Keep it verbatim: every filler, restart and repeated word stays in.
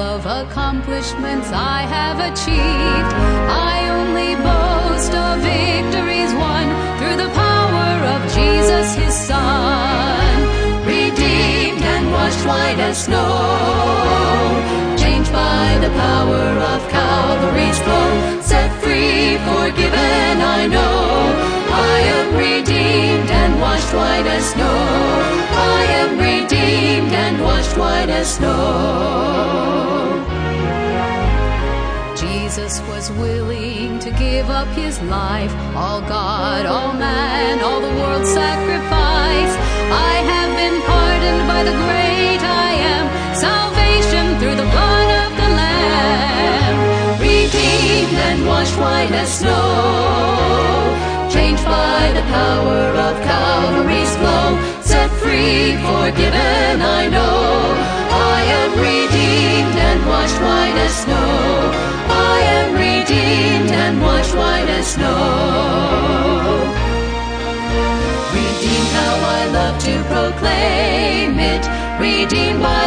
of accomplishments I have achieved. I only boast of victories won through the power of Jesus, his Son. Redeemed and washed white as snow, changed by the power of Calvary's flow, set free, forgiven, I know. I am redeemed and washed white as snow. I am redeemed and washed white as snow. Jesus was willing to give up his life, all God, all man, all the world's sacrifice. I have been pardoned by the great I am, salvation through the blood of the Lamb. Redeemed and washed white as snow, changed by the power of Calvary's flow, set free, forgiven, I know. I am redeemed and washed white as snow. I am redeemed and washed white as snow. Redeemed, how I love to proclaim it, redeemed by